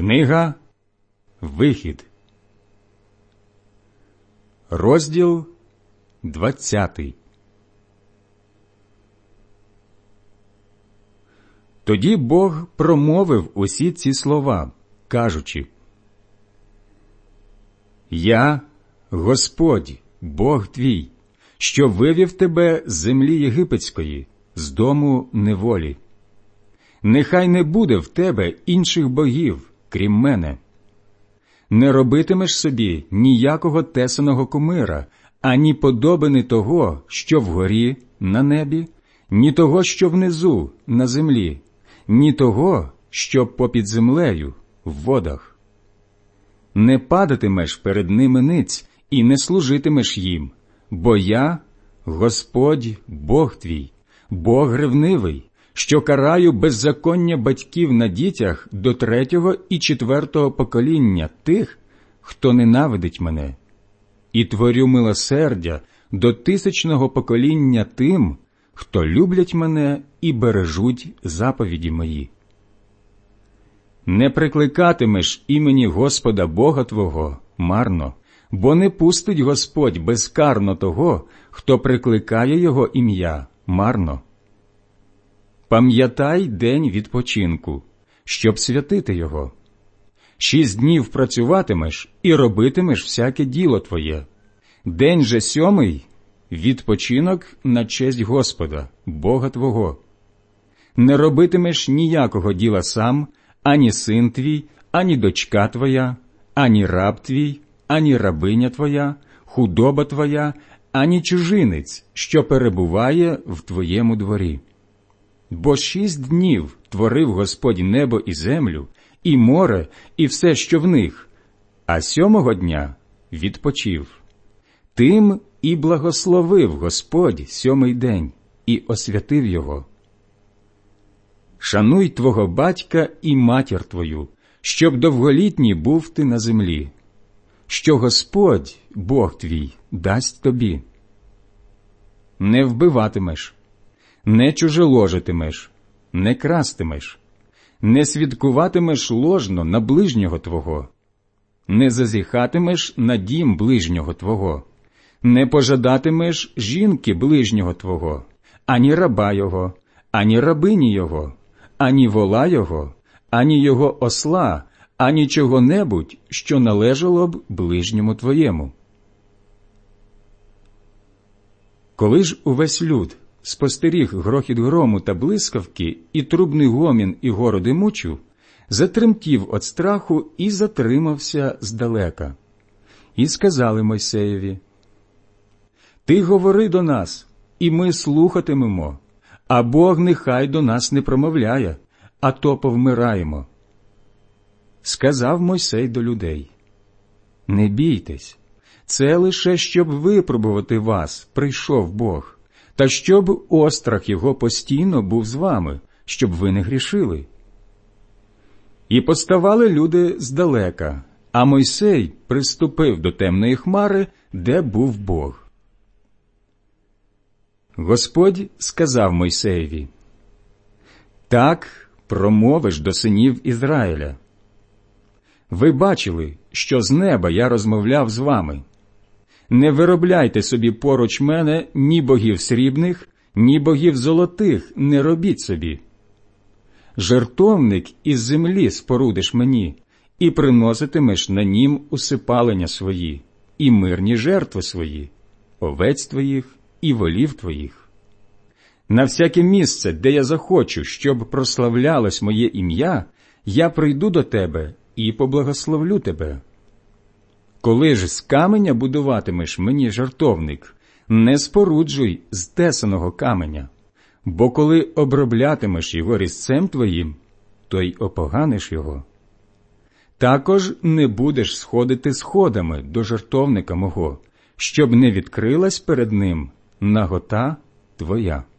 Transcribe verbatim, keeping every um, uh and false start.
Книга Вихід, розділ двадцятий. Тоді Бог промовив усі ці слова, кажучи: «Я, Господь, Бог твій, що вивів тебе з землі єгипетської, з дому неволі. Нехай не буде в тебе інших богів, крім мене. Не робитимеш собі ніякого тесаного кумира, ані подобини того, що вгорі на небі, ні того, що внизу на землі, ні того, що попід землею в водах. Не падатимеш перед ними ниць і не служитимеш їм, бо я, Господь, Бог твій, Бог ревнивий, що караю беззаконня батьків на дітях до третього і четвертого покоління тих, хто ненавидить мене, і творю милосердя до тисячного покоління тим, хто люблять мене і бережуть заповіді мої. Не прикликатимеш імені Господа Бога твого марно, бо не пустить Господь безкарно того, хто прикликає його ім'я марно. Пам'ятай день відпочинку, щоб святити його. Шість днів працюватимеш і робитимеш всяке діло твоє. День же сьомий – відпочинок на честь Господа, Бога твого. Не робитимеш ніякого діла сам, ані син твій, ані дочка твоя, ані раб твій, ані рабиня твоя, худоба твоя, ані чужинець, що перебуває в твоєму дворі. Бо шість днів творив Господь небо і землю, і море, і все, що в них, а сьомого дня відпочив. Тим і благословив Господь сьомий день, і освятив його. Шануй твого батька і матір твою, щоб довголітній був ти на землі, що Господь, Бог твій, дасть тобі. Не вбиватимеш, не чужеложитимеш, не крастимеш, не свідкуватимеш ложно на ближнього твого, не зазіхатимеш на дім ближнього твого, не пожадатимеш жінки ближнього твого, ані раба його, ані рабині його, ані вола його, ані його осла, ані чого-небудь, що належало б ближньому твоєму. Коли ж увесь люд спостеріг грохіт грому та блискавки і трубний гомін і гору димучу, затремтів од страху і затримався здалека. І сказали Мойсеєві: «Ти говори до нас, і ми слухатимемо, а Бог нехай до нас не промовляє, а то повмираємо». Сказав Мойсей до людей: «Не бійтесь, це лише щоб випробувати вас прийшов Бог, та щоб острах його постійно був з вами, щоб ви не грішили». І поставали люди здалека, а Мойсей приступив до темної хмари, де був Бог. Господь сказав Мойсеєві: «Так промовиш до синів Ізраїля. Ви бачили, що з неба я розмовляв з вами. Не виробляйте собі поруч мене ні богів срібних, ні богів золотих не робіть собі. Жертовник із землі спорудиш мені, і приноситимеш на нім усипалення свої, і мирні жертви свої, овець твоїх і волів твоїх. На всяке місце, де я захочу, щоб прославлялось моє ім'я, я прийду до тебе і поблагословлю тебе. Коли ж з каменя будуватимеш мені жертовник, не споруджуй з тесаного каменя, бо коли оброблятимеш його різцем твоїм, то й опоганиш його. Також не будеш сходити сходами до жертовника мого, щоб не відкрилась перед ним нагота твоя».